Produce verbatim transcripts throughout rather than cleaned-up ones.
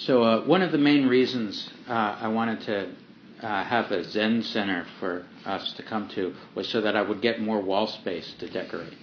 So uh, one of the main reasons uh, I wanted to uh, have a Zen center for us to come to was so that I would get more wall space to decorate.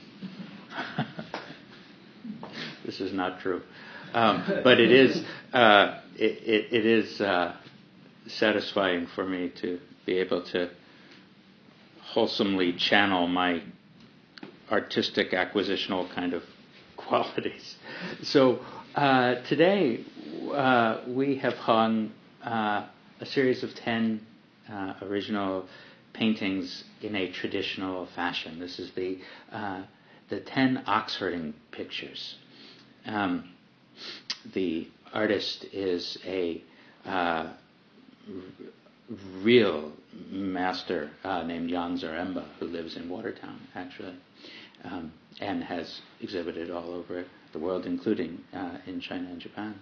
This is not true, um, but it is uh, it, it, it is uh, satisfying for me to be able to wholesomely channel my artistic acquisitional kind of qualities. So uh, today uh, we have hung uh, a series of ten uh, original paintings in a traditional fashion. This is the uh, the ten Oxfording pictures. Um, the artist is a uh, r- real master uh, named Jan Zaremba, who lives in Watertown, actually, um, and has exhibited all over the world, including uh, in China and Japan.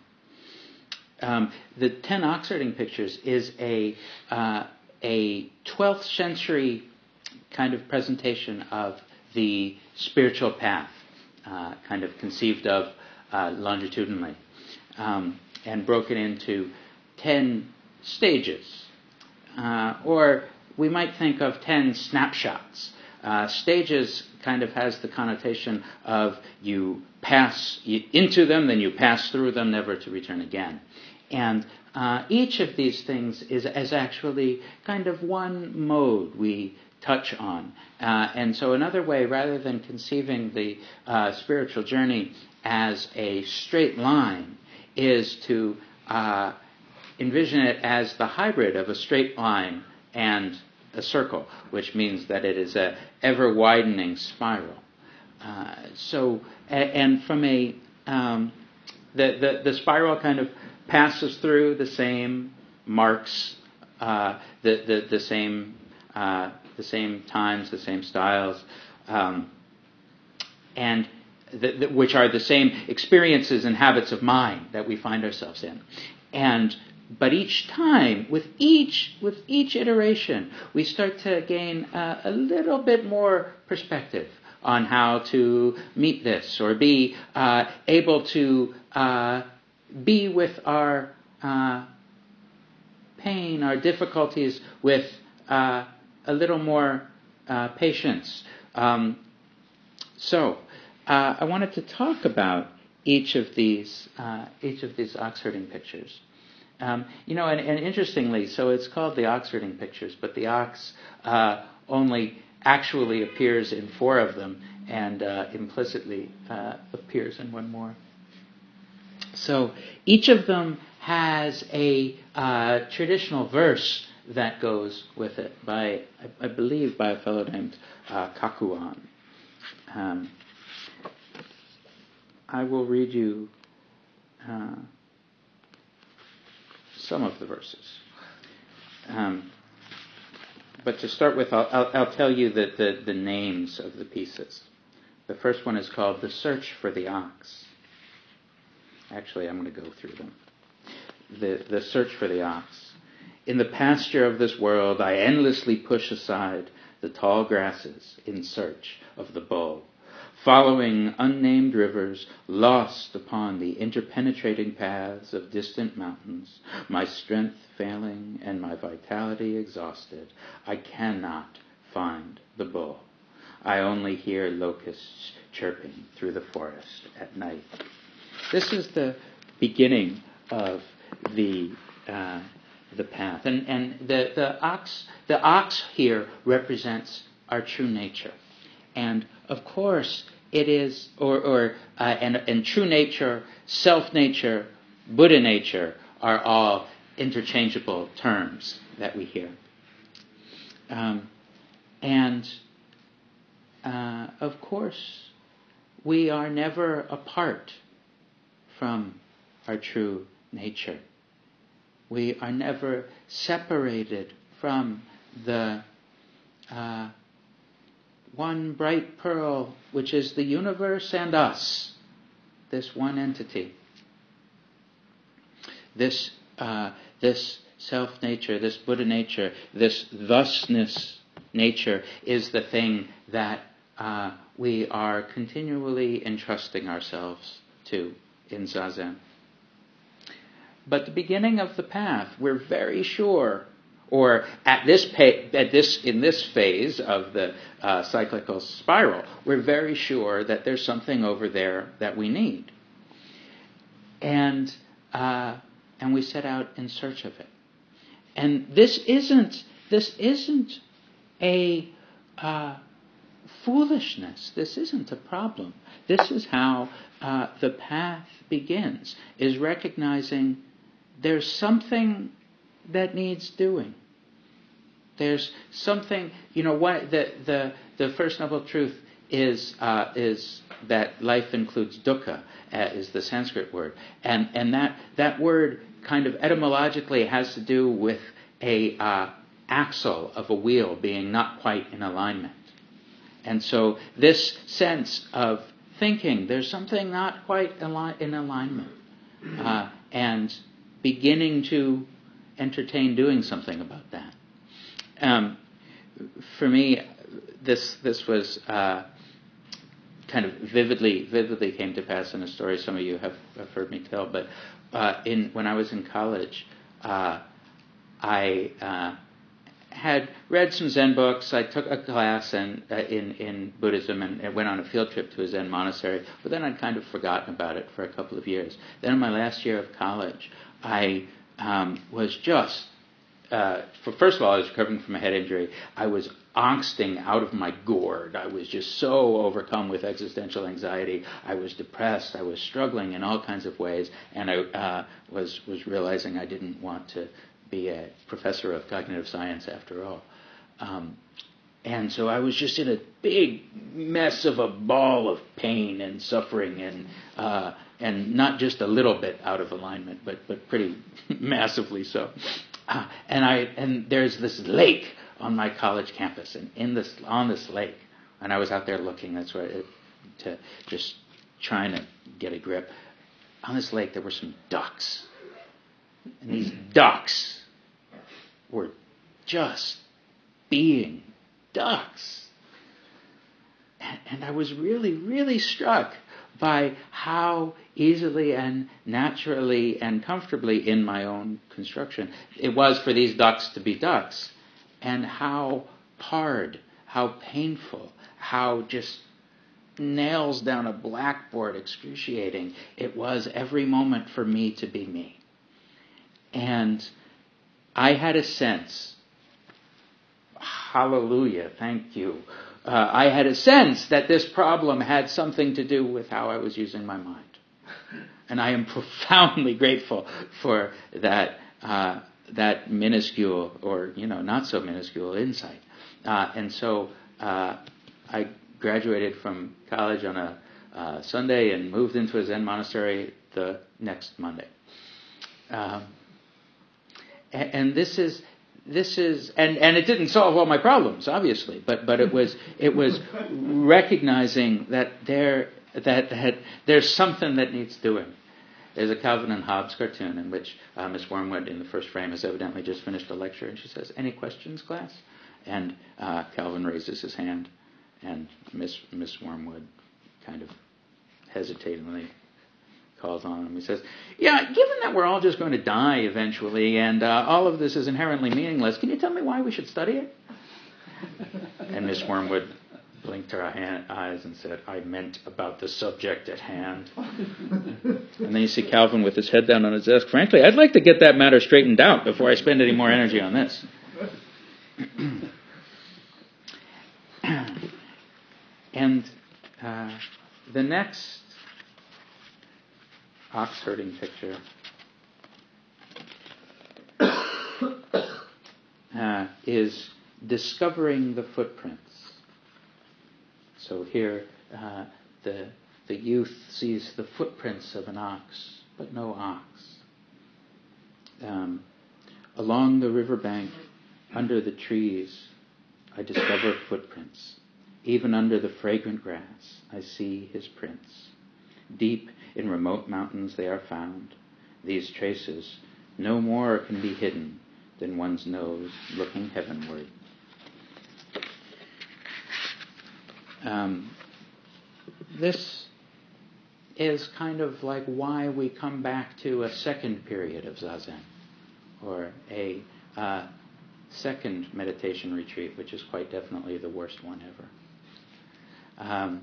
Um, the ten Oxfording pictures is a uh, a twelfth century kind of presentation of the spiritual path, uh, kind of conceived of uh, longitudinally, um, and broken into ten stages. Uh, or we might think of ten snapshots. Uh, stages kind of has the connotation of you pass into them, then you pass through them, never to return again. And uh, each of these things is, is actually kind of one mode we touch on. Uh, and so another way, rather than conceiving the uh, spiritual journey as a straight line, is to uh, envision it as the hybrid of a straight line and a circle, which means that it is a ever-widening spiral. Uh, so, and from a, um, the, the, the spiral kind of passes through the same marks, uh, the, the, the same uh, the same times, the same styles, um, and the, the, which are the same experiences and habits of mind that we find ourselves in. And but each time, with each with each iteration, we start to gain uh, a little bit more perspective on how to meet this, or be uh, able to uh, be with our uh, pain, our difficulties, with uh, a little more uh, patience. Um, so, uh, I wanted to talk about each of these uh, each of these Oxfording pictures. Um, you know, and, and interestingly, so it's called the Oxfording pictures, but the ox uh, only actually appears in four of them, and uh, implicitly uh, appears in one more. So each of them has a uh, traditional verse that goes with it, by I, I believe by a fellow named uh, Kakuan. Um, I will read you Uh, some of the verses. Um, but to start with, I'll, I'll, I'll tell you the, the, the names of the pieces. The first one is called The Search for the Ox. Actually, I'm going to go through them. The, the Search for the Ox. In the pasture of this world, I endlessly push aside the tall grasses in search of the bull, following unnamed rivers, lost upon the interpenetrating paths of distant mountains, my strength failing and my vitality exhausted, I cannot find the bull. I only hear locusts chirping through the forest at night. This is the beginning of the uh, the path, and and the the ox the ox here represents our true nature. And of course, it is, or, or uh, and, and true nature, self-nature, Buddha nature are all interchangeable terms that we hear. Um, and uh, of course, we are never apart from our true nature. We are never separated from the uh, one bright pearl, which is the universe and us, this one entity. This uh, this self-nature, this Buddha nature, this thusness nature is the thing that uh, we are continually entrusting ourselves to in Zazen. but the beginning of the path, we're very sure, or at this pa- at this in this phase of the uh, cyclical spiral, we're very sure that there's something over there that we need, and uh, and we set out in search of it. And this isn't this isn't a uh, foolishness. This isn't a problem. This is how uh, the path begins: is recognizing there's something that needs doing. There's something, you know, what the the the first noble truth is uh, is that life includes dukkha, uh, is the Sanskrit word, and and that that word kind of etymologically has to do with a uh, axle of a wheel being not quite in alignment, and so this sense of thinking there's something not quite ali- in alignment, uh, and beginning to entertain doing something about that. Um, for me, this this was uh, kind of vividly vividly came to pass in a story some of you have, have heard me tell. But uh, in when I was in college, uh, I uh, had read some Zen books. I took a class and uh, in in Buddhism and, and went on a field trip to a Zen monastery. But then I'd kind of forgotten about it for a couple of years. Then in my last year of college, I um, was just Uh, for first of all, I was recovering from a head injury. I was angsting out of my gourd. I was just so overcome with existential anxiety. I was depressed. I was struggling in all kinds of ways, and I uh, was was realizing I didn't want to be a professor of cognitive science after all. Um, and so I was just in a big mess of a ball of pain and suffering, and uh, and not just a little bit out of alignment, but but pretty massively so. Uh, and I and there's this lake on my college campus, and in this on this lake, and I was out there looking. That's right, it, to just trying to get a grip. On this lake, there were some ducks, and these ducks were just being ducks, and, and I was really, really struck by how easily and naturally and comfortably in my own construction it was for these ducks to be ducks, and how hard, how painful, how just nails down a blackboard excruciating it was every moment for me to be me. And I had a sense, hallelujah, thank you, Uh, I had a sense that this problem had something to do with how I was using my mind. And I am profoundly grateful for that uh, that minuscule, or, you know, not so minuscule insight. Uh, and so uh, I graduated from college on a uh, Sunday and moved into a Zen monastery the next Monday. Um, and, and this is... This is, and, and it didn't solve all my problems, obviously, but but it was it was recognizing that there that, that there's something that needs doing. There's a Calvin and Hobbes cartoon in which uh, Miss Wormwood in the first frame has evidently just finished a lecture, and she says, "Any questions, class?" And uh, Calvin raises his hand, and Miss Miss Wormwood kind of hesitatingly calls on him. He says, "Yeah, given that we're all just going to die eventually, and uh, all of this is inherently meaningless, can you tell me why we should study it?" And Miss Wormwood blinked her hand, eyes and said, "I meant about the subject at hand." And then you see Calvin with his head down on his desk. "Frankly, I'd like to get that matter straightened out before I spend any more energy on this." And uh, the next ox herding picture uh, is discovering the footprints. So here uh, the the youth sees the footprints of an ox, but no ox. Um, along the riverbank, under the trees, I discover footprints. Even under the fragrant grass, I see his prints. Deep in remote mountains they are found. These traces no more can be hidden than one's nose looking heavenward. Um, this is kind of like why we come back to a second period of Zazen, or a uh, second meditation retreat, which is quite definitely the worst one ever. Um,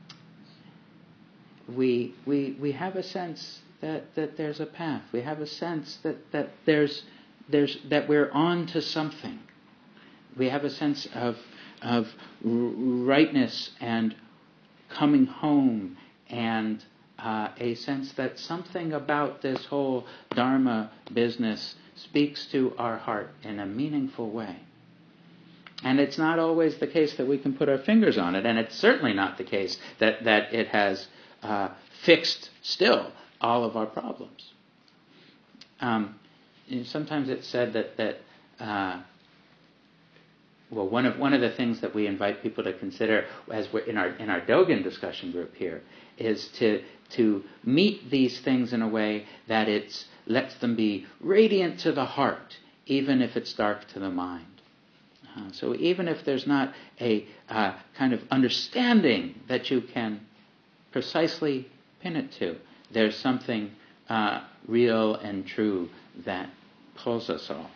we we we have a sense that, that there's a path. We have a sense that, that there's there's that we're on to something. We have a sense of of rightness and coming home, and uh, a sense that something about this whole Dharma business speaks to our heart in a meaningful way. And it's not always the case that we can put our fingers on it, and it's certainly not the case that, that it has uh, fixed still all of our problems. Um, you know, sometimes it's said that that uh, well, one of one of the things that we invite people to consider as we're in our in our Dogen discussion group here is to to meet these things in a way that it lets them be radiant to the heart, even if it's dark to the mind. Uh, so even if there's not a uh, kind of understanding that you can precisely pin it to, there's something uh, real and true that pulls us all.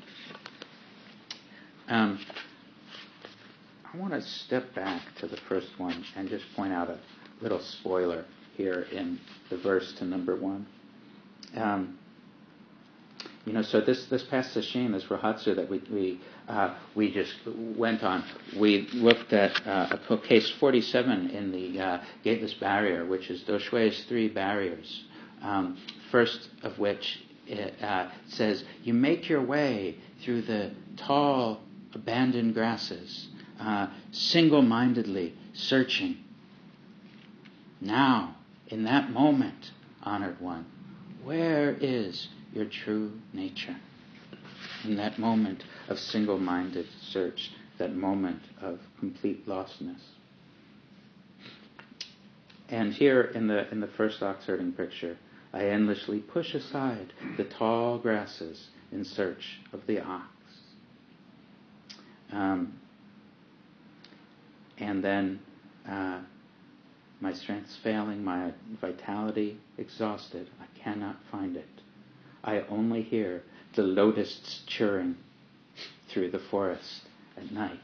Um, I want to step back to the first one and just point out a little spoiler here in the verse to number one. Um, you know, so this this past sesshin, this Rohatsu that we we uh, we just went on, we looked at uh, case forty-seven in the uh, Gateless Barrier, which is Doshui's three barriers. Um, first of which it, uh, says, you make your way through the tall, abandoned grasses, uh, single-mindedly searching. Now, in that moment, honored one, where is your true nature? In that moment of single-minded search, that moment of complete lostness. And here in the in the first ox-herding picture, I endlessly push aside the tall grasses in search of the ox. Um, and then uh, my strength's failing, my vitality exhausted. I cannot find it. I only hear the lotusts churring through the forest at night.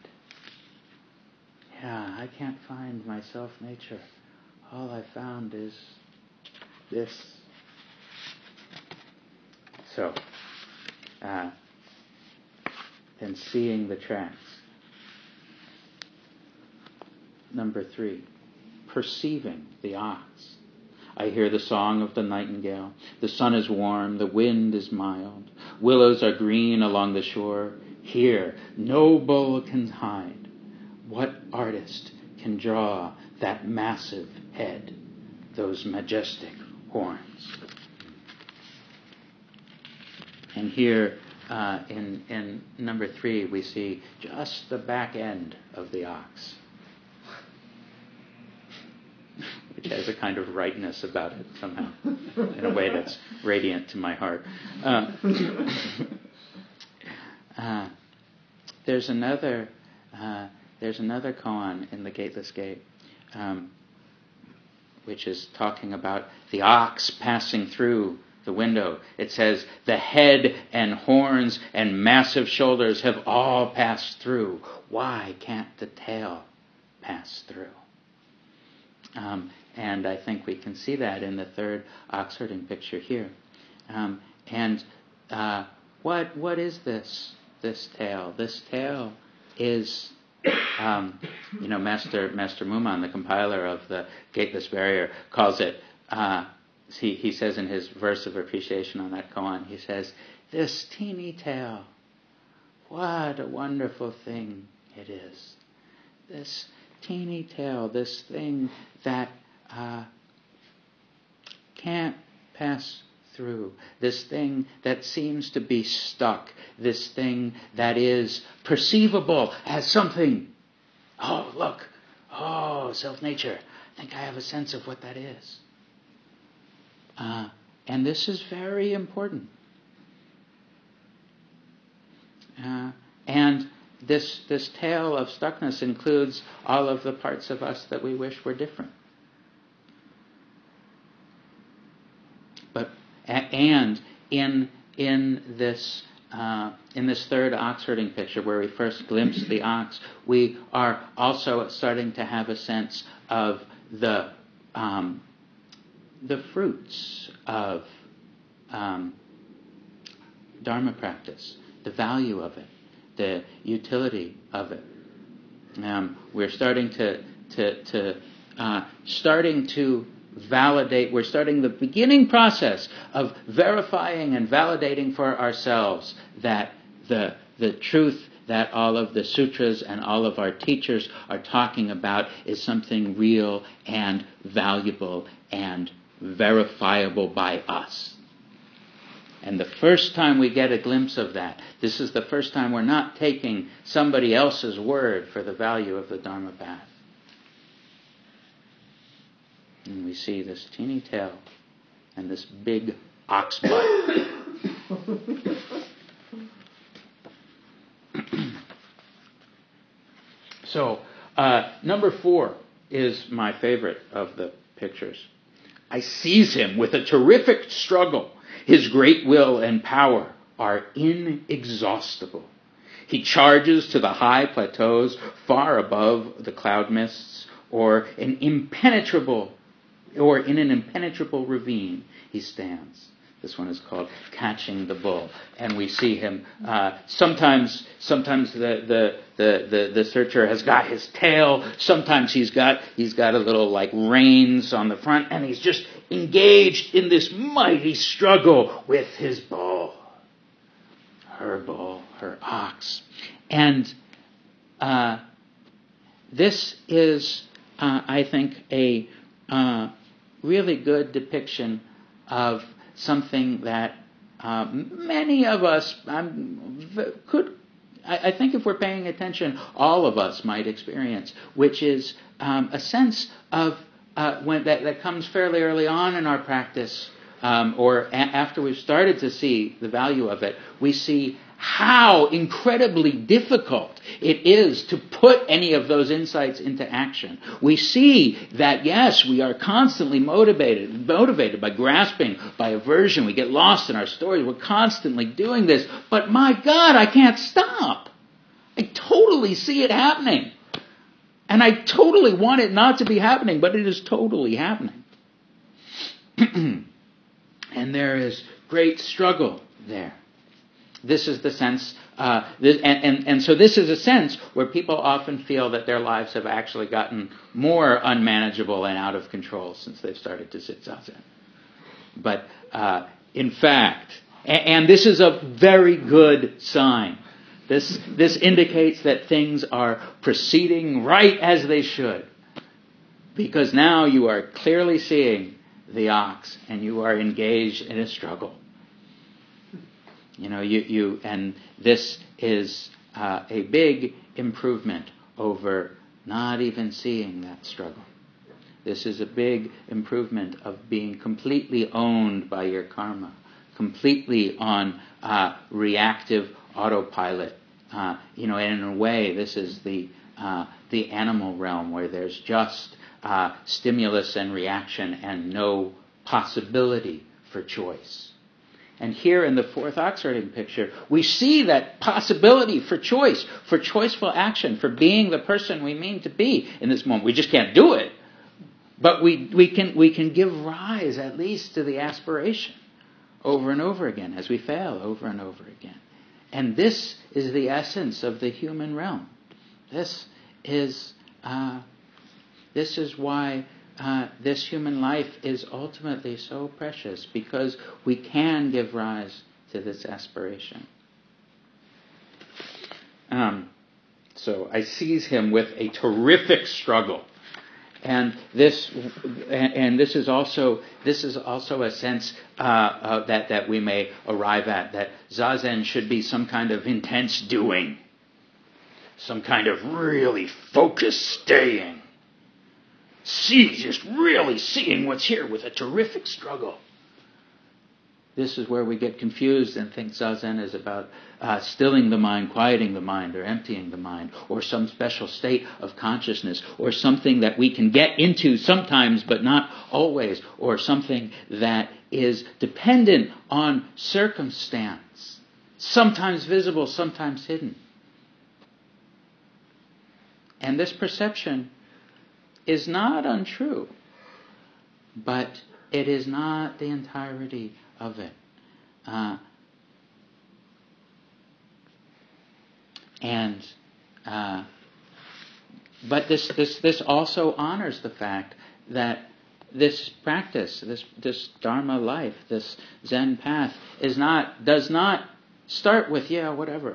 Yeah, I can't find my self-nature. All I found is this. So, uh, then seeing the tracks. Number three, perceiving the ox. I hear the song of the nightingale. The sun is warm, the wind is mild. Willows are green along the shore. Here, no bull can hide. What artist can draw that massive head, those majestic horns? And here, uh, in, in number three, we see just the back end of the ox, which has a kind of rightness about it somehow, in a way that's radiant to my heart. Uh, uh, there's another uh, there's another koan in the Gateless Gate, um, which is talking about the ox passing through the window. It says, the head and horns and massive shoulders have all passed through. Why can't the tail pass through? Um, and I think we can see that in the third ox-herding picture here. Um, and uh, what what is this this tail? This tail is, um, you know, Master Master Muman, the compiler of the Gateless Barrier, calls it. Uh, he he says in his verse of appreciation on that koan, he says, "This teeny tail, what a wonderful thing it is. This teeny tail, this thing that uh, can't pass through, this thing that seems to be stuck, this thing that is perceivable as something. Oh, look, oh, self-nature. I think I have a sense of what that is." Uh, and this is very important. Uh, and this this tale of stuckness includes all of the parts of us that we wish were different. and in in this uh, in this third ox herding picture, where we first glimpse the ox, we are also starting to have a sense of the um, the fruits of um, Dharma practice, the value of it, the utility of it. Um, we're starting to to to uh, starting to validate. We're starting the beginning process of verifying and validating for ourselves that the the truth that all of the sutras and all of our teachers are talking about is something real and valuable and verifiable by us. And the first time we get a glimpse of that, this is the first time we're not taking somebody else's word for the value of the Dharma path. And we see this teeny tail and this big ox butt. So, uh, number four is my favorite of the pictures. I seize him with a terrific struggle. His great will and power are inexhaustible. He charges to the high plateaus far above the cloud mists, or an impenetrable, or in an impenetrable ravine he stands. This one is called Catching the Bull, and we see him uh, sometimes. Sometimes the, the the the the searcher has got his tail. Sometimes he's got he's got a little like reins on the front, and he's just engaged in this mighty struggle with his bull, her bull, her ox, and uh, this is, uh, I think, a uh, really good depiction of something that uh, many of us um, could, I, I think if we're paying attention, all of us might experience, which is um, a sense of, uh, when that, that comes fairly early on in our practice, um, or a- after we've started to see the value of it, we see how incredibly difficult it is to put any of those insights into action. We see that, yes, we are constantly motivated, motivated by grasping, by aversion. We get lost in our stories. We're constantly doing this. But my God, I can't stop. I totally see it happening. And I totally want it not to be happening, but it is totally happening. And there is great struggle there. This is the sense, uh, this, and, and, and so this is a sense where people often feel that their lives have actually gotten more unmanageable and out of control since they've started to sit zazen. But uh, in fact, and, and this is a very good sign. This this indicates that things are proceeding right as they should, because now you are clearly seeing the ox and you are engaged in a struggle. You know, you, you and this is uh, a big improvement over not even seeing that struggle. This is a big improvement of being completely owned by your karma, completely on uh, reactive autopilot. Uh, you know, and in a way, this is the uh, the animal realm where there's just uh, stimulus and reaction and no possibility for choice. And here in the fourth ox herding picture, we see that possibility for choice, for choiceful action, for being the person we mean to be in this moment. We just can't do it, but we we can we can give rise at least to the aspiration over and over again as we fail over and over again. And this is the essence of the human realm. This is uh, this is why. Uh, this human life is ultimately so precious, because we can give rise to this aspiration. Um, so I seize him with a terrific struggle, and this and, and this is also this is also a sense uh, uh, that that we may arrive at, that zazen should be some kind of intense doing, some kind of really focused staying. See, just really seeing what's here with a terrific struggle. This is where we get confused and think Zazen is about uh, stilling the mind, quieting the mind, or emptying the mind, or some special state of consciousness, or something that we can get into sometimes but not always, or something that is dependent on circumstance, sometimes visible, sometimes hidden. And this perception is not untrue, but it is not the entirety of it. Uh, and uh, but this this this also honors the fact that this practice, this this Dharma life, this Zen path, is not does not start with yeah whatever.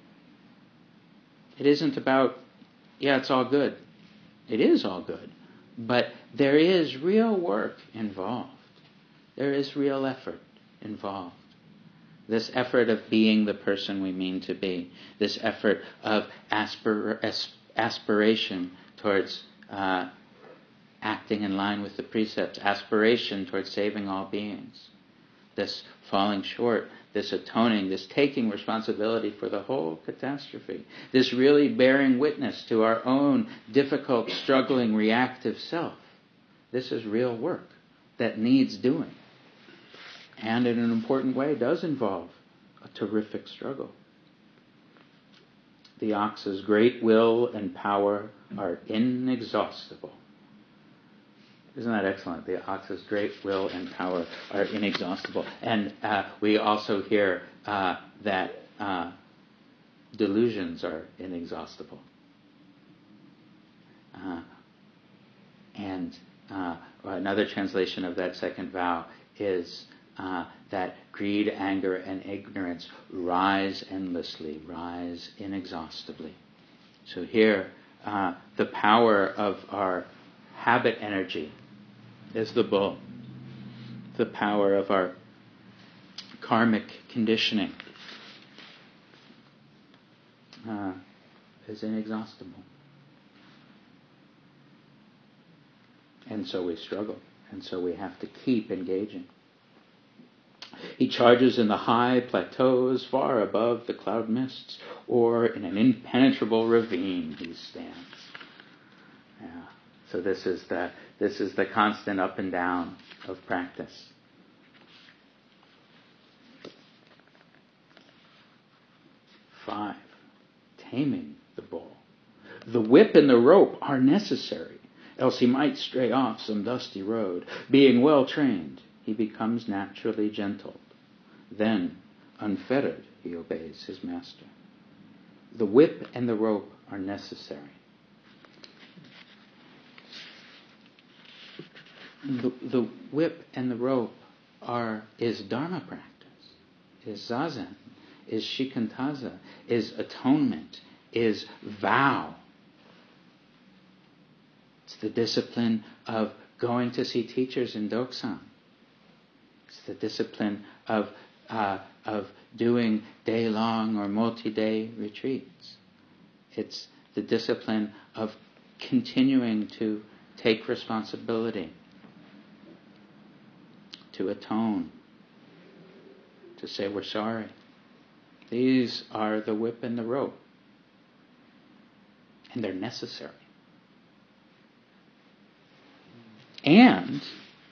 It isn't about yeah it's all good. It is all good, but there is real work involved. There is real effort involved. This effort of being the person we mean to be. This effort of aspir- aspiration towards uh, acting in line with the precepts. Aspiration towards saving all beings. This falling short. This atoning. This taking responsibility for the whole catastrophe. This really bearing witness to our own difficult, struggling, reactive self. This is real work that needs doing. And in an important way does involve a terrific struggle. The ox's great will and power are inexhaustible. Isn't that excellent? The ox's great will and power are inexhaustible. And uh, we also hear uh, that uh, delusions are inexhaustible. Uh, and uh, another translation of that second vow is Uh, that greed, anger, and ignorance rise endlessly, rise inexhaustibly. So here, uh, the power of our habit energy is the bull. The power of our karmic conditioning uh, is inexhaustible. And so we struggle, and so we have to keep engaging. He charges in the high plateaus far above the cloud mists, or in an impenetrable ravine he stands. Yeah. So this is the this is the constant up and down of practice. Five, taming the bull. The whip and the rope are necessary, else he might stray off some dusty road. Being well trained, he becomes naturally gentle. Then, unfettered, he obeys his master. The whip and the rope are necessary. The, the whip and the rope are is Dharma practice, is Zazen, is Shikantaza, is atonement, is vow. It's the discipline of going to see teachers in Doksan. It's the discipline of uh, of doing day-long or multi-day retreats. It's the discipline of continuing to take responsibility, to atone, to say we're sorry. These are the whip and the rope. And they're necessary. And,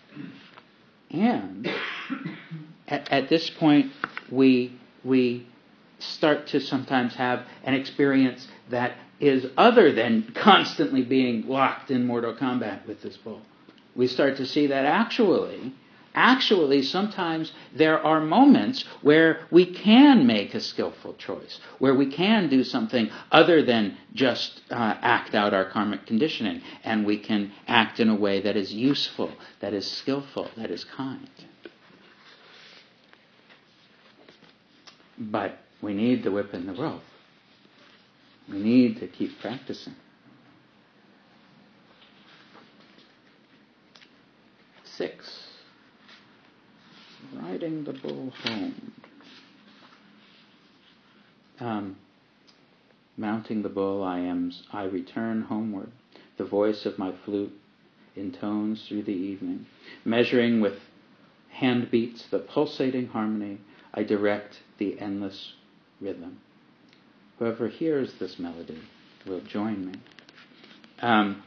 and at, at this point, we we start to sometimes have an experience that is other than constantly being locked in mortal combat with this bull. We start to see that actually, actually sometimes there are moments where we can make a skillful choice, where we can do something other than just uh, act out our karmic conditioning, and we can act in a way that is useful, that is skillful, that is kind. But we need the whip and the rope. We need to keep practicing. Six. Riding the bull home. Um, mounting the bull, I am. I return homeward. The voice of my flute intones through the evening, measuring with hand beats the pulsating harmony. I direct the endless rhythm. Whoever hears this melody will join me. Um,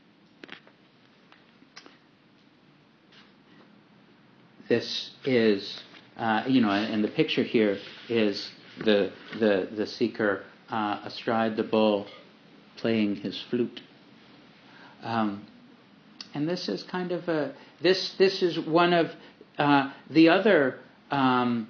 this is, uh, you know, and the picture here is the the the seeker uh, astride the bull, playing his flute. Um, and this is kind of a this this is one of uh, the other. Um,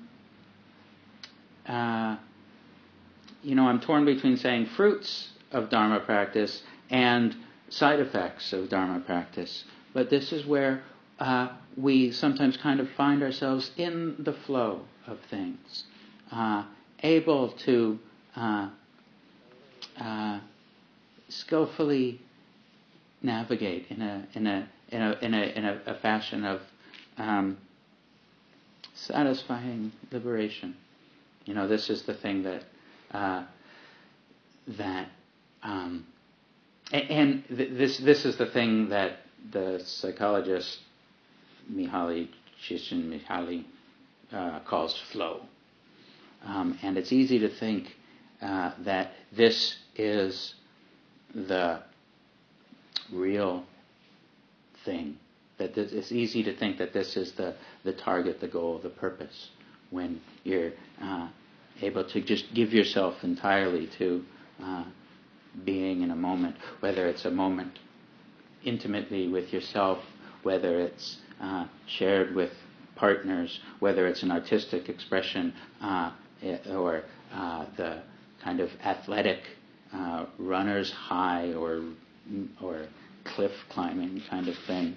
uh, you know, I'm torn between saying fruits of Dharma practice and side effects of Dharma practice. But this is where uh, we sometimes kind of find ourselves in the flow of things, uh, able to uh, uh, skillfully navigate in a in a in a in a, in a, a fashion of um, satisfying liberation. You know, this is the thing that uh, that um, and, and th- this this is the thing that the psychologist Mihaly Csikszentmihalyi uh, calls flow. Um, and it's easy to think uh, that this is the real thing. That this, it's easy to think that this is the, the target, the goal, the purpose, when you're uh, able to just give yourself entirely to uh, being in a moment, whether it's a moment intimately with yourself, whether it's uh, shared with partners, whether it's an artistic expression uh, or uh, the kind of athletic uh, runner's high or or cliff climbing kind of thing.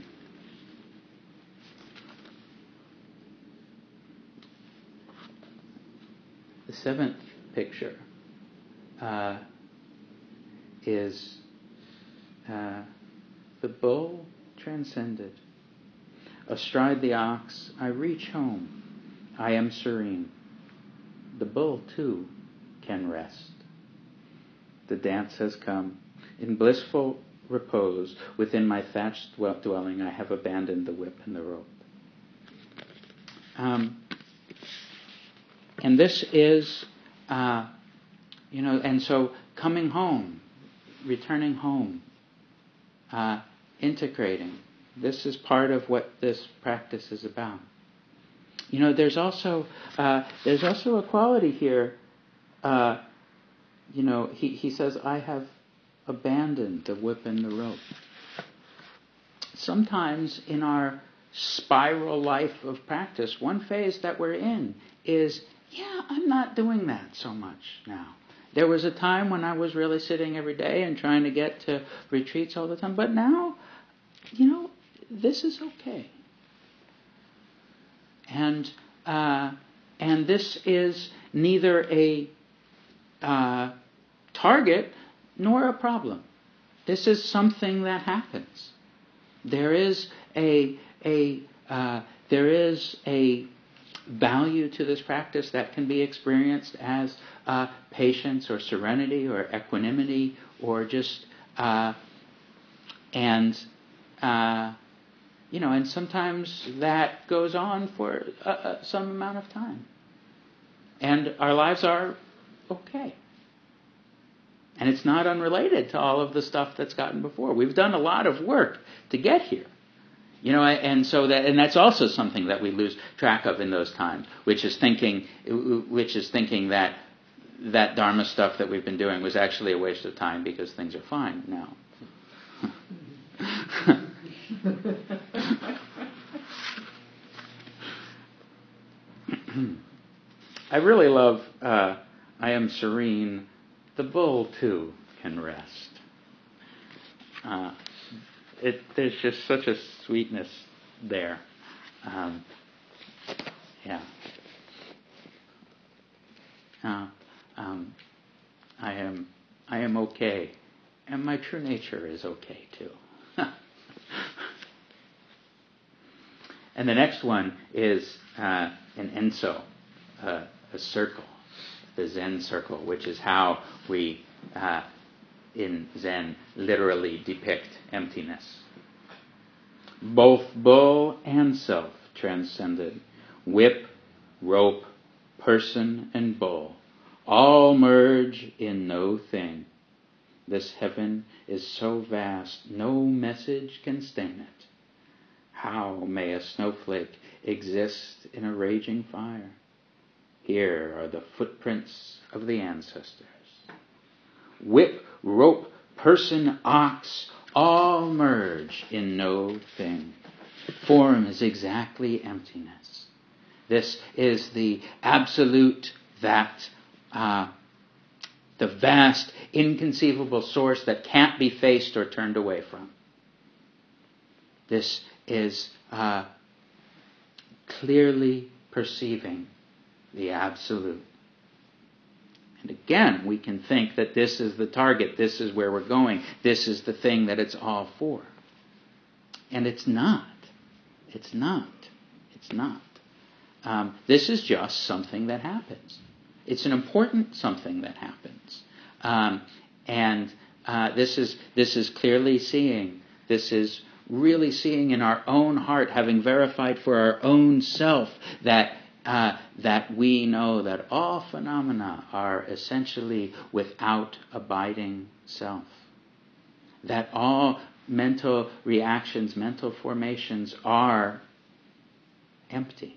The seventh picture uh, is uh, the bull transcended. Astride the ox, I reach home. I am serene. The bull, too, can rest. The dance has come. In blissful repose, within my thatched dwelling, I have abandoned the whip and the rope. Um, and this is, uh, you know, and so coming home, returning home, uh, integrating. This is part of what this practice is about. You know, there's also uh, there's also a quality here. Uh, you know, he, he says, I have abandoned the whip and the rope. Sometimes in our spiral life of practice, one phase that we're in is, yeah, I'm not doing that so much now. There was a time when I was really sitting every day and trying to get to retreats all the time, but now, you know, this is okay. And uh, and this is neither a uh, target nor a problem. This is something that happens. There is a a uh, there is a value to this practice that can be experienced as uh, patience or serenity or equanimity or just uh, and. Uh, You know, and sometimes that goes on for uh, uh, some amount of time. And our lives are okay. And it's not unrelated to all of the stuff that's gotten before. We've done a lot of work to get here. You know, and so that, and that's also something that we lose track of in those times, which is thinking, which is thinking that that Dharma stuff that we've been doing was actually a waste of time because things are fine now. I really love uh, I am serene, the bull too can rest. Uh, it, there's just such a sweetness there. Um, yeah. Uh, um, I am I am okay, and my true nature is okay too. And the next one is uh, an enso, uh, a circle, the Zen circle, which is how we, uh, in Zen, literally depict emptiness. Both bull and self transcended. Whip, rope, person, and bull all merge in no thing. This heaven is so vast, no message can stain it. How may a snowflake exist in a raging fire? Here are the footprints of the ancestors. Whip, rope, person, ox, all merge in no thing. Form is exactly emptiness. This is the absolute, that, uh, the vast, inconceivable source that can't be faced or turned away from. This is uh, clearly perceiving the absolute. And again, we can think that this is the target, this is where we're going, this is the thing that it's all for. And it's not. It's not. It's not. Um, this is just something that happens. It's an important something that happens. Um, and uh, this is this is clearly seeing, this is really seeing in our own heart, having verified for our own self that uh, that we know that all phenomena are essentially without abiding self. That all mental reactions, mental formations are empty.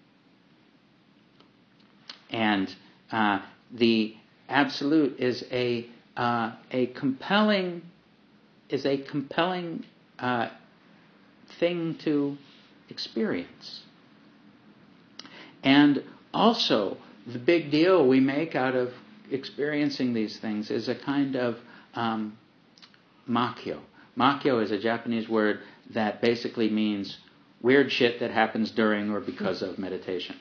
And uh, the absolute is a uh, a compelling is a compelling uh, thing to experience. And also, the big deal we make out of experiencing these things is a kind of um, makyo. Makyo is a Japanese word that basically means weird shit that happens during or because of meditation.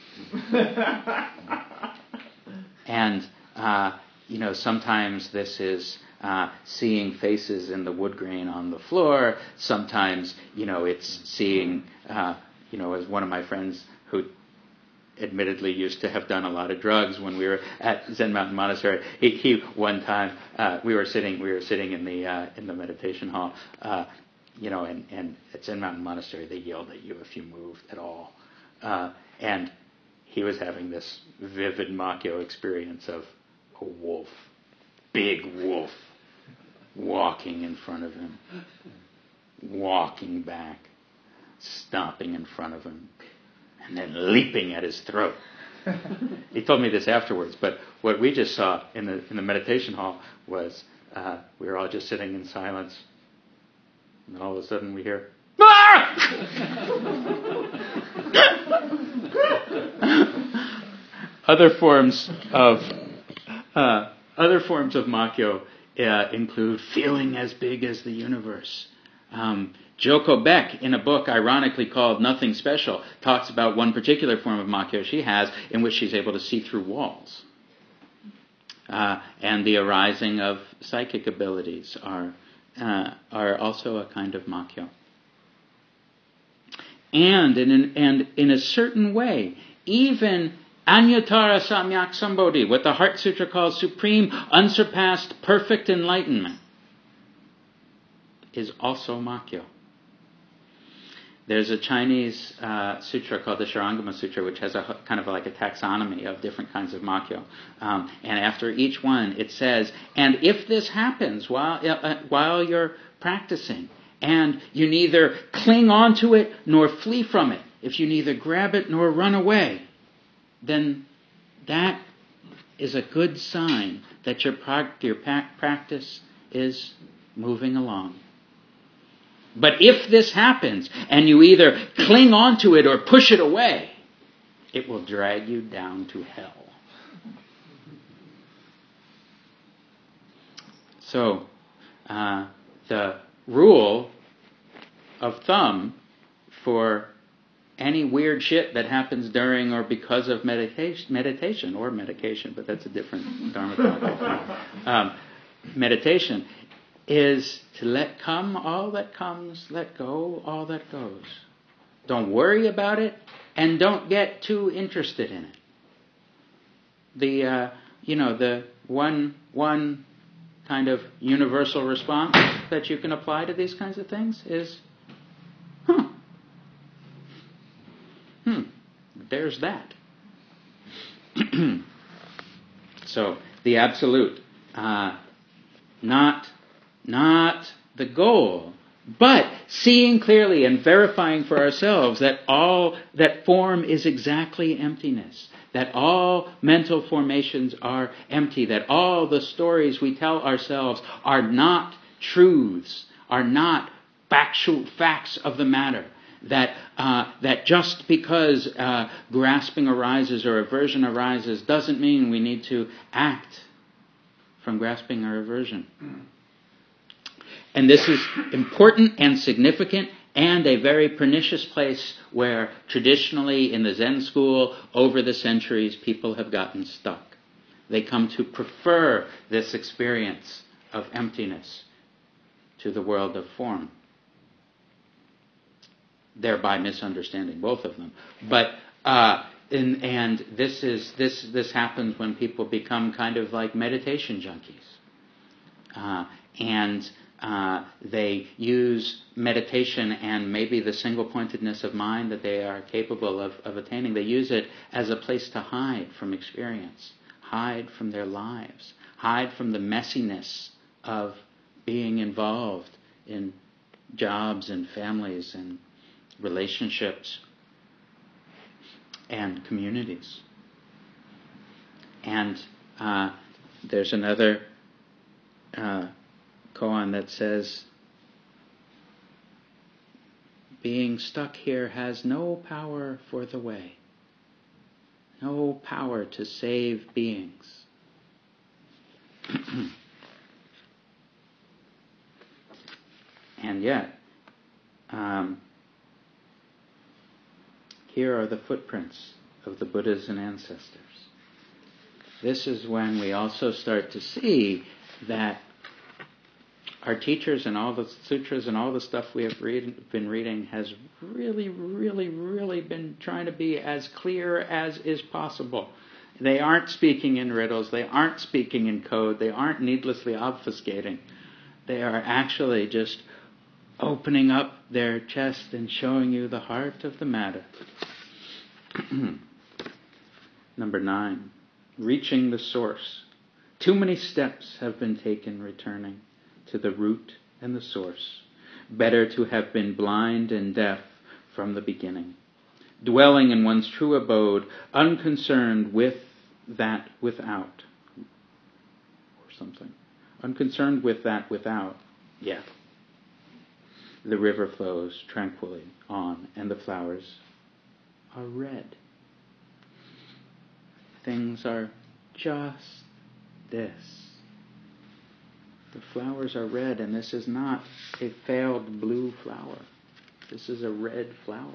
And, uh, you know, sometimes this is uh, seeing faces in the wood grain on the floor. Sometimes, you know, it's seeing, uh, you know, as one of my friends who admittedly used to have done a lot of drugs when we were at Zen Mountain Monastery. He, he one time uh, we were sitting we were sitting in the uh, in the meditation hall, uh, you know, and, and at Zen Mountain Monastery they yelled at you if you moved at all, uh, and he was having this vivid makyo experience of a wolf, big wolf, walking in front of him, walking back, stomping in front of him, and then leaping at his throat. He told me this afterwards, but what we just saw in the in the meditation hall was uh, we were all just sitting in silence, and then all of a sudden we hear, "Ah!" Other forms of uh, other forms of makyo uh, include feeling as big as the universe. Um, Joko Beck, in a book ironically called Nothing Special, talks about one particular form of makyo she has in which she's able to see through walls. Uh, and the arising of psychic abilities are uh, are also a kind of makyo. And in an, and in a certain way, even Anyatara Samyak Sambodhi, what the Heart Sutra calls supreme, unsurpassed, perfect enlightenment, is also makyo. There's a Chinese uh, sutra called the Shurangama Sutra, which has a kind of like a taxonomy of different kinds of makyo. Um, and after each one, it says, and if this happens while uh, while you're practicing, and you neither cling on to it nor flee from it, if you neither grab it nor run away, then that is a good sign that your, prog- your pa- practice is moving along. But if this happens, and you either cling on to it or push it away, it will drag you down to hell. So, uh, the rule of thumb for any weird shit that happens during or because of meditation, meditation or medication, but that's a different dharma topic. Um, meditation is to let come all that comes, let go all that goes. Don't worry about it, and don't get too interested in it. The uh, you know the one one kind of universal response that you can apply to these kinds of things is, huh, there's that. So the absolute, uh, not not the goal, but seeing clearly and verifying for ourselves that all that form is exactly emptiness, that all mental formations are empty, that all the stories we tell ourselves are not truths, are not factual facts of the matter. That uh, that just because uh, grasping arises or aversion arises doesn't mean we need to act from grasping or aversion. And this is important and significant and a very pernicious place where traditionally in the Zen school over the centuries people have gotten stuck. They come to prefer this experience of emptiness to the world of form, thereby misunderstanding both of them. But uh, in, and this is this this happens when people become kind of like meditation junkies, uh, and uh, they use meditation and maybe the single-pointedness of mind that they are capable of, of attaining. They use it as a place to hide from experience, hide from their lives, hide from the messiness of being involved in jobs and families and relationships and communities. And uh, there's another uh, koan that says, being stuck here has no power for the way, no power to save beings. And yet, um, here are the footprints of the Buddhas and ancestors. This is when we also start to see that our teachers and all the sutras and all the stuff we have read, been reading has really, really, really been trying to be as clear as is possible. They aren't speaking in riddles. They aren't speaking in code. They aren't needlessly obfuscating. They are actually just opening up their chest and showing you the heart of the matter. Number nine, reaching the source. Too many steps have been taken returning to the root and the source. Better to have been blind and deaf from the beginning. Dwelling in one's true abode, unconcerned with that without. Or something. Unconcerned with that without. Yeah. The river flows tranquilly on, and the flowers are red. Things are just this. The flowers are red, and this is not a failed blue flower. This is a red flower.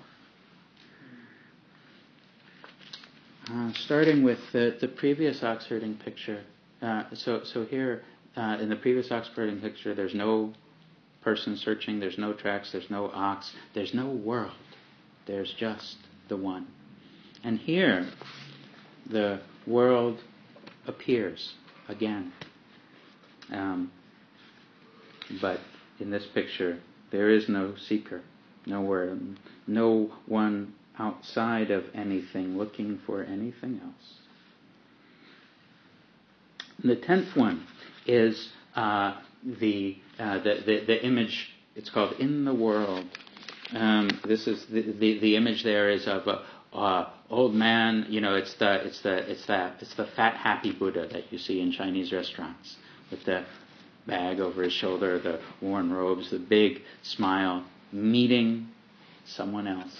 Uh, starting with the, the previous Oxfording picture. Uh, so, so here, uh, in the previous Oxfording picture, there's no person searching, there's no tracks, there's no ox, there's no world. There's just the one. And here, the world appears again. Um, but in this picture, there is no seeker, nowhere, no one outside of anything looking for anything else. And the tenth one is uh, the, uh, the, the the image. It's called "In the World." Um, this is the, the the image. There is of a uh, old man. You know, it's the it's the it's that it's the fat happy Buddha that you see in Chinese restaurants with the bag over his shoulder, the worn robes, the big smile, meeting someone else.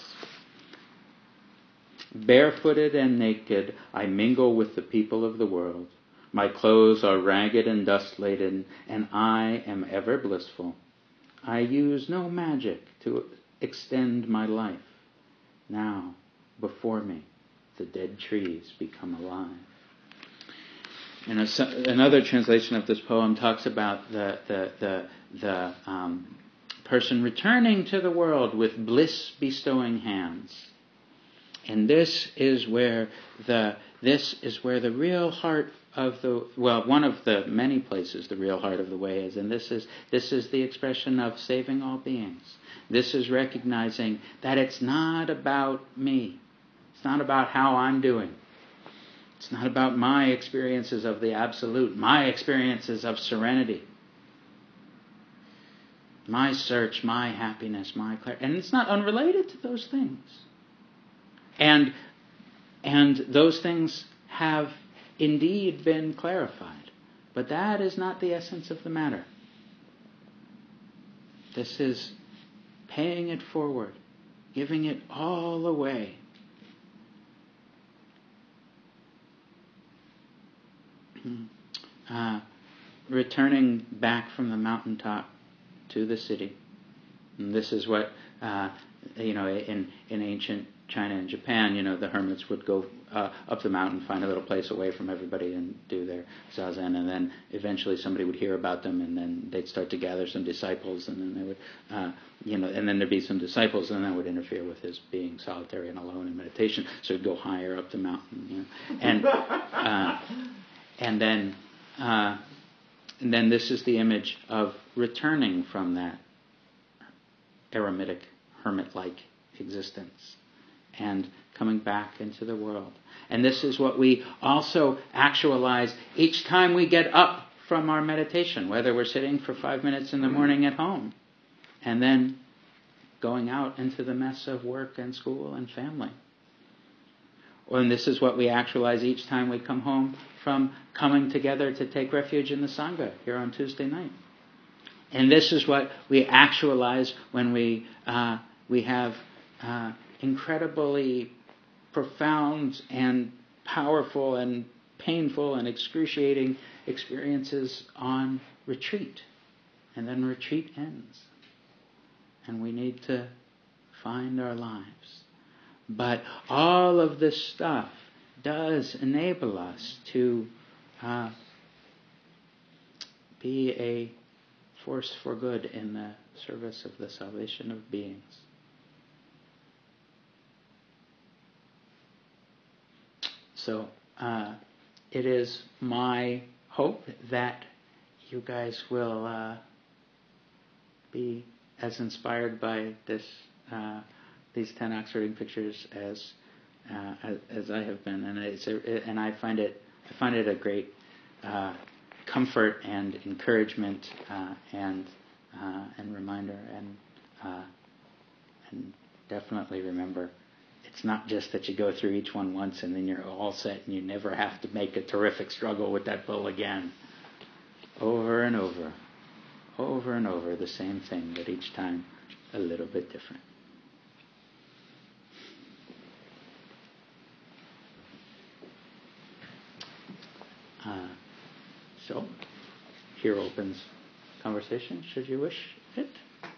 Barefooted and naked, I mingle with the people of the world. My clothes are ragged and dust-laden, and I am ever blissful. I use no magic to extend my life. Now, before me, the dead trees become alive. And a, another translation of this poem talks about the the the, the um, person returning to the world with bliss-bestowing hands. And this is where the this is where the real heart of the well, one of the many places the real heart of the way is, and this is this is the expression of saving all beings. This is recognizing that it's not about me. It's not about how I'm doing. It's not about my experiences of the absolute, my experiences of serenity, my search, my happiness, my clarity. And it's not unrelated to those things. And, and those things have indeed been clarified. But that is not the essence of the matter. This is paying it forward, giving it all away. Uh, returning back from the mountaintop to the city. And this is what, uh, you know, in, in ancient China and Japan, you know, the hermits would go uh, up the mountain, find a little place away from everybody and do their zazen, and then eventually somebody would hear about them, and then they'd start to gather some disciples, and then they would, uh, you know, and then there'd be some disciples, and that would interfere with his being solitary and alone in meditation, so he'd go higher up the mountain, you know, and uh, and then uh, and then this is the image of returning from that eremitic, hermit-like existence and coming back into the world. And this is what we also actualize each time we get up from our meditation, whether we're sitting for five minutes in the morning at home and then going out into the mess of work and school and family. And this is what we actualize each time we come home from coming together to take refuge in the Sangha here on Tuesday night. And this is what we actualize when we uh, we have uh, incredibly profound and powerful and painful and excruciating experiences on retreat. And then retreat ends. And we need to find our lives. But all of this stuff does enable us to uh, be a force for good in the service of the salvation of beings. So uh, it is my hope that you guys will uh, be as inspired by this uh, these ten ox herding pictures as, uh, as as I have been, and it's a, and I find it I find it a great uh, comfort and encouragement uh, and uh, and reminder, and uh, and definitely remember, it's not just that you go through each one once and then you're all set and you never have to make a terrific struggle with that bull again. Over and over, over and over, the same thing, but each time a little bit different. Uh, so, here opens conversation, should you wish it.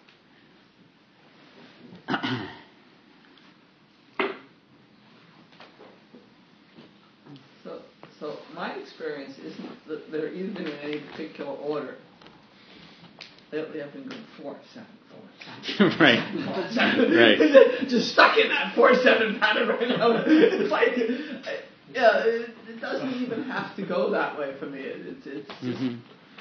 So, so my experience isn't that they're even in any particular order. Lately I've been going four, seven, four, seven. Right. Four, seven. Right. Just stuck in that four, seven pattern right now. It's like, yeah, it, it doesn't even have to go that way for me. It, it's it's just... Mm-hmm.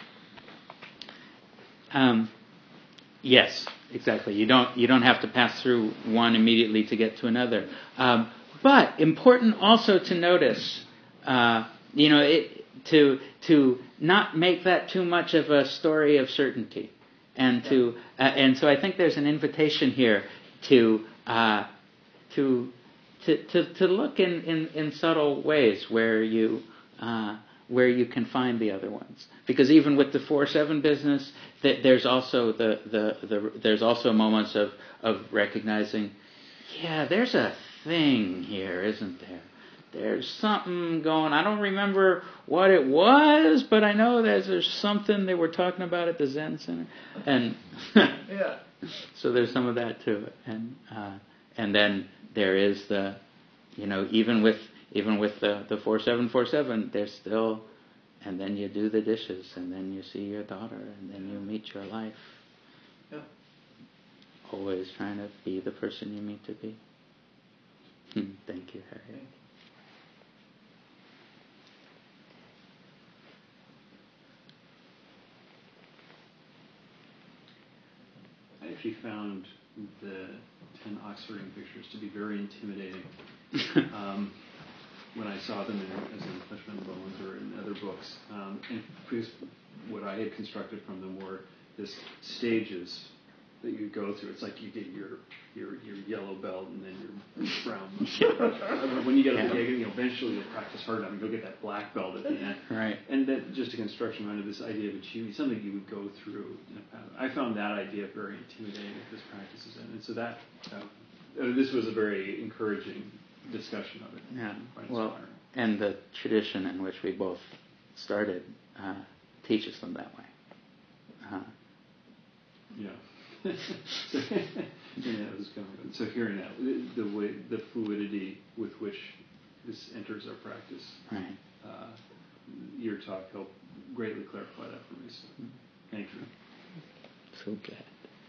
Um, yes, exactly. You don't you don't have to pass through one immediately to get to another. Um, but important also to notice, uh, you know, it, to to not make that too much of a story of certainty, and yeah. to uh, and so I think there's an invitation here to uh, to, to to to look in, in, in subtle ways where you. Uh, where you can find the other ones, because even with the four seven business, that there's also the, the, the there's also moments of, of recognizing, yeah, there's a thing here, isn't there? There's something going. I don't remember what it was, but I know there's there's something they were talking about at the Zen Center, and yeah. So there's some of that too, and uh, and then there is the, you know, even with. Even with the, the four seven four seven, there's still, and then you do the dishes, and then you see your daughter, and then you meet your life. Yeah. Always trying to be the person you mean to be. Thank you, Harriet. I actually found the ten ox herding pictures to be very intimidating. um, when I saw them in, as in Flesh and Bones or in other books. Um, and because what I had constructed from them were this stages that you go through. It's like you get your your, your yellow belt and then your brown belt. When you get up, yeah. you know, eventually you'll practice hard enough and you'll get that black belt at the end. Right. And that just a construction around this idea of achieving something you would go through. You know, I found that idea very intimidating if this practice is in. And so that uh, this was a very encouraging discussion of it. Yeah. Quite well, inspiring. And the tradition in which we both started uh, teaches them that way. Uh, yeah. so, yeah, it was kind of, so hearing that, the way, the fluidity with which this enters our practice, right. uh, your talk helped greatly clarify that for me. So, thank you. So glad.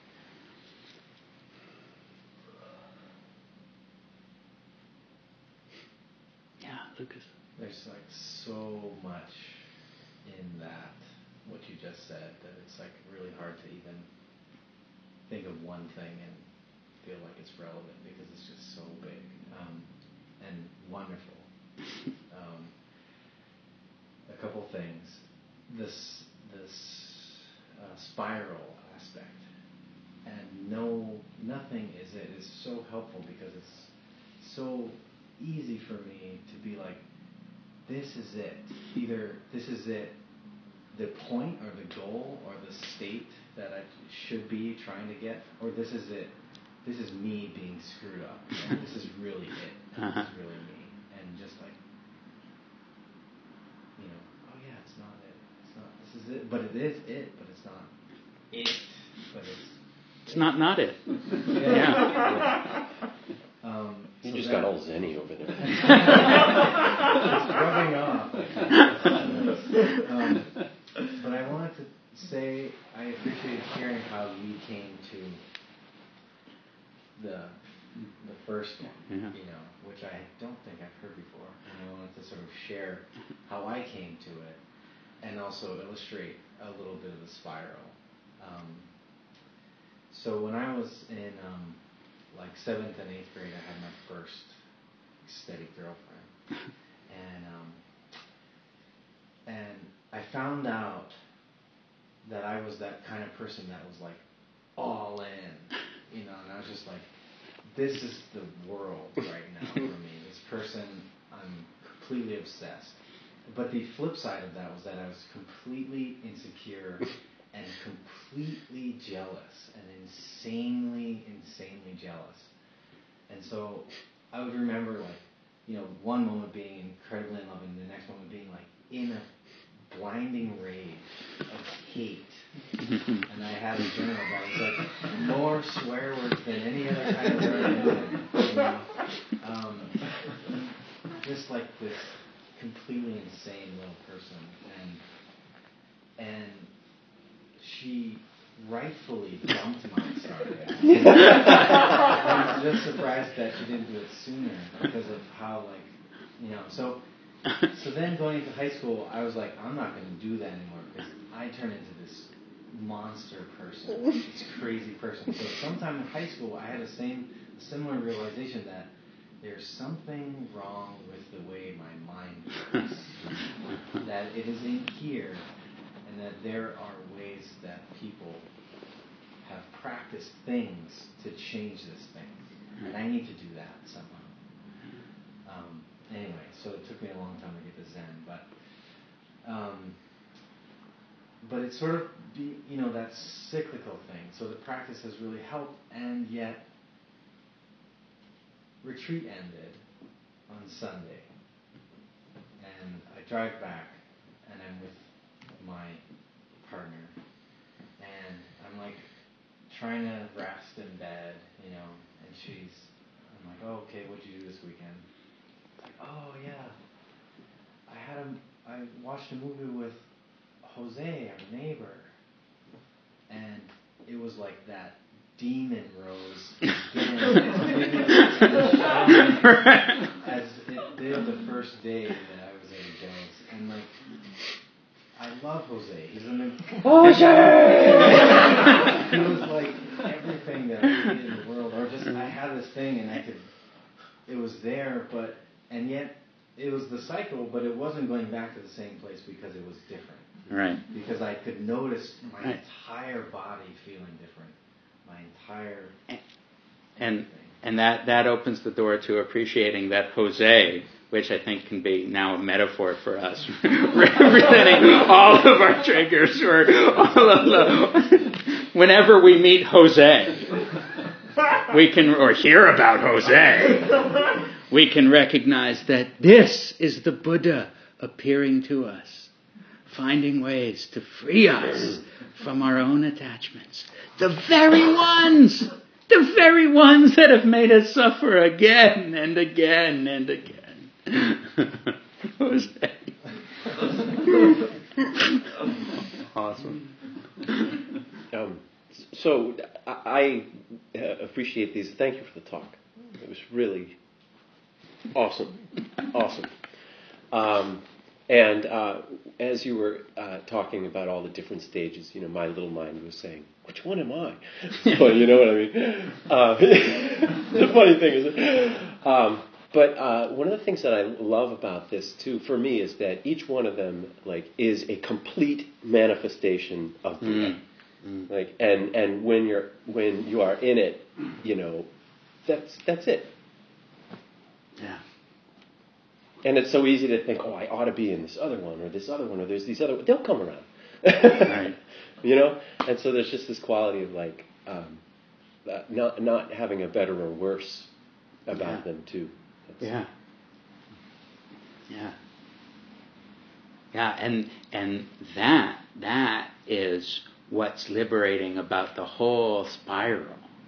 Yeah, Lucas. There's like so much in that, what you just said, that it's like really hard to even think of one thing and feel like it's relevant because it's just so big um, and wonderful. um, a couple things. This this uh, spiral aspect, and no, nothing is it is so helpful because it's so easy for me to be like, this is it. Either this is it, the point or the goal or the state that I should be trying to get, or this is it. This is me being screwed up. And this is really it. And uh-huh. This is really me. And just like, you know, oh yeah, it's not it. It's not. This is it. But it is it. But it's not it. But it's. It's it. not not it. Yeah. yeah. Um, you so just that, got all zenny over there. It's rubbing off. um, but I wanted to say I appreciated hearing how you came to the the first one, yeah. you know, which I don't think I've heard before, and I wanted to sort of share how I came to it, and also illustrate a little bit of the spiral. Um, so when I was in um, like seventh and eighth grade, I had my first steady girlfriend, and um, and I found out that I was that kind of person that was like all in, you know, and I was just like, this is the world right now for me. This person, I'm completely obsessed. But the flip side of that was that I was completely insecure and completely jealous and insanely, insanely jealous. And so I would remember, like, you know, one moment being incredibly in love and the next moment being like in a blinding rage of hate. And I had a journal that was like more swear words than any other kind of word. You know? um, just like this completely insane little person, and and she rightfully dumped my sorry. I was just surprised that she didn't do it sooner because of how, like, you know, so so then going into high school, I was like, I'm not going to do that anymore because I turned into this monster person, this crazy person. So sometime in high school, I had the same, a similar realization that there's something wrong with the way my mind works, that it is in here, and that there are ways that people have practiced things to change this thing, and I need to do that somehow. Um, anyway, so it took me a long time to get to Zen, but um, but it's sort of be, you know, that cyclical thing. So the practice has really helped, and yet retreat ended on Sunday, and I drive back, and I'm with my partner, and I'm like trying to rest in bed, you know, and she's, I'm like, oh, okay, what'd you do this weekend? It's like, oh yeah, I had a, I watched a movie with Jose, our neighbor, and it was like that demon rose again as it did the first day that I was at a dance. And like, I love Jose. He's an Jose. He was like everything that I needed in the world. Or just I had this thing and I could it was there, but and yet it was the cycle, but it wasn't going back to the same place because it was different. Right. Because I could notice my Right. entire body feeling different. My entire And and that, that opens the door to appreciating that Jose, which I think can be now a metaphor for us, representing all of our triggers, or all of the, whenever we meet Jose, we can, or hear about Jose, we can recognize that this is the Buddha appearing to us, finding ways to free us from our own attachments. The very ones, the very ones that have made us suffer again and again and again. Jose. Awesome. Um, so I, I uh, appreciate these. Thank you for the talk. It was really awesome. Awesome. Um, and uh, as you were uh, talking about all the different stages, you know, my little mind was saying, which one am I? So, you know what I mean? Uh, the funny thing is, um, but uh, one of the things that I love about this too, for me, is that each one of them, like, is a complete manifestation of Buddha. Mm. Mm. Like, and and when you're when you are in it, you know, that's that's it. Yeah. And it's so easy to think, oh, I ought to be in this other one, or this other one, or there's these other. They'll come around. Right. You know, and so there's just this quality of like um, uh, not not having a better or worse about Yeah. them too. That's, Yeah. Yeah. Yeah, and and that that is what's liberating about the whole spiral.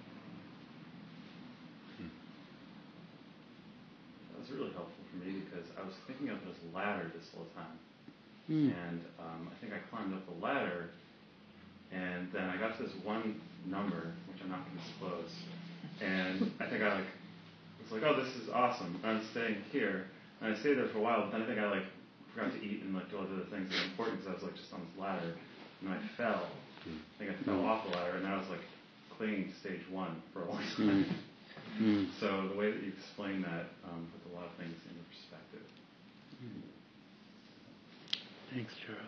That was really helpful for me because I was thinking of it as a ladder this whole time. Mm. And um, I think I climbed up the ladder, and then I got to this one number, which I'm not going to disclose. And I think I like was like, oh, this is awesome. I'm staying here, and I stayed there for a while. But then I think I like forgot to eat and like do all the other things that are important because I was like just on this ladder, and then I fell. I think I fell off the ladder, and I was like clinging to stage one for a long time. Mm. So the way that you explain that um, puts a lot of things into perspective. Mm. Thanks, Charles.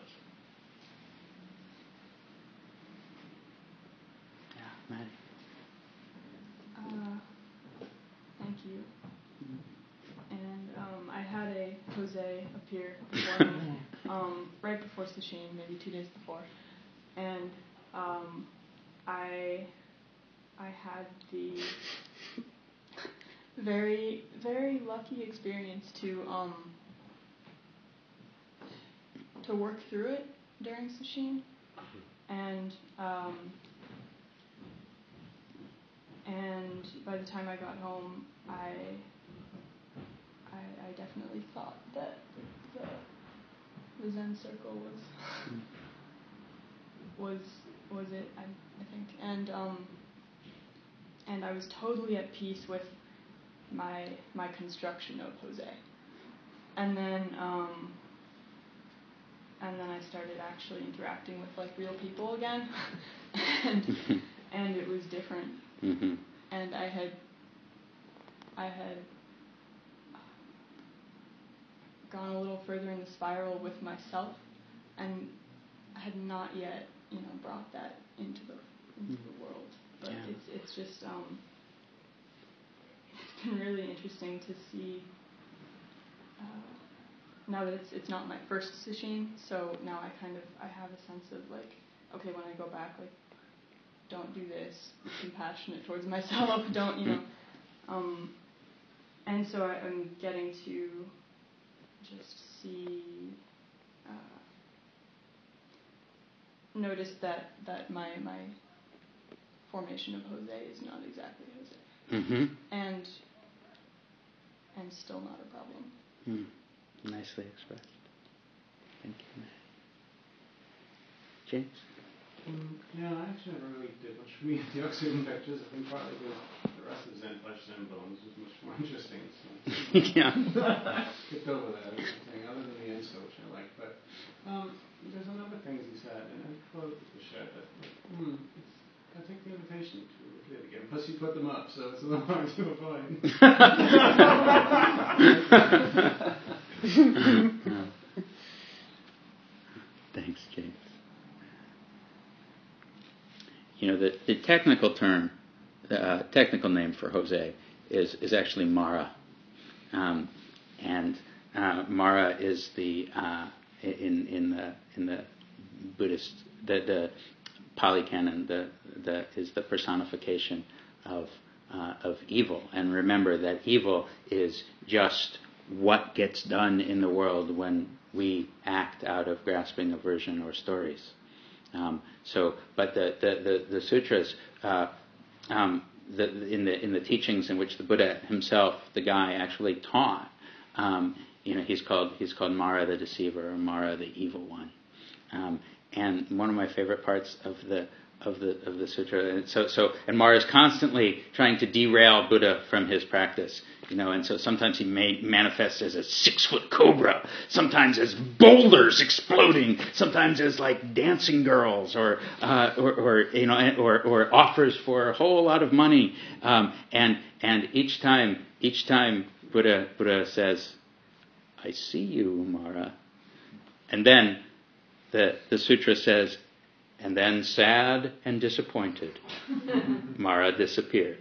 Yeah, Maddie. Uh, thank you. And um, I had a Jose appear before me, um, right before Sesshin, maybe two days before, and um, I I had the very very lucky experience to um, to work through it during Sesshin, and um, and by the time I got home, I I, I definitely thought that the the Zen circle was was was it, I, I think, and um and I was totally at peace with my my construction of Jose, and then um and then I started actually interacting with like real people again, and and it was different, Mm-hmm. and I had I had gone a little further in the spiral with myself, and I had not yet, you know, brought that into the into the world. But Yeah. it's it's just um, it's been really interesting to see. Uh, now that it's it's not my first Sesshin, so now I kind of I have a sense of like, okay, when I go back, like, don't do this. Be compassionate towards myself. Don't, you know. Um, and so I, I'm getting to just see, uh, notice that, that my my formation of Jose is not exactly Jose, Mm-hmm. and and still not a problem. Mm. Nicely expressed. Thank you, Matt. James? Um, yeah, I actually never really did much for me with the Oxygen pictures. I think partly because the rest of Zen Flesh, Zen Bones was much more interesting. So Yeah. skipped over that or something, other than the Enso, which I like. But um, there's a number of things he said, and I quote the shit, but hmm, it's, I think the patient with it again. Plus, you put them up, so it's a little hard to avoid. Thanks, James. You know, the, the technical term, the uh, technical name for Jose is, is actually Mara. Um, and uh, Mara is the, uh, in, in the in the Buddhist, the, the Pali Canon, the, the, is the personification of, uh, of evil. And remember that evil is just what gets done in the world when we act out of grasping aversion or stories. Um, so, but the the the, the sutras, uh, um, the, in the in the teachings in which the Buddha himself, the guy, actually taught, um, you know, he's called he's called Mara the deceiver or Mara the evil one. Um, and one of my favorite parts of the of the of the sutra, and so so and Mara is constantly trying to derail Buddha from his practice. You know, and so sometimes he may manifests as a six-foot cobra, sometimes as boulders exploding, sometimes as like dancing girls, or uh, or, or you know, or, or offers for a whole lot of money. Um, and and each time, each time Buddha Buddha says, "I see you, Mara," and then the the sutra says, and then sad and disappointed, Mara disappeared.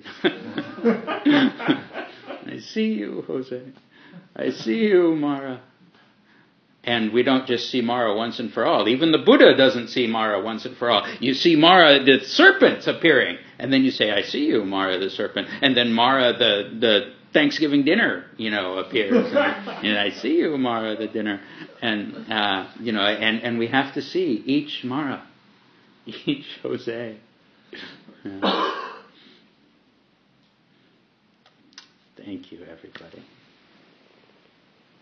I see you, Jose. I see you, Mara. And we don't just see Mara once and for all. Even the Buddha doesn't see Mara once and for all. You see Mara, the serpent, appearing. And then you say, I see you, Mara the serpent. And then Mara, the, the Thanksgiving dinner, you know, appears. And, and I see you, Mara, the dinner. And, uh, you know, and, and we have to see each Mara, each Jose. Yeah. Thank you, everybody.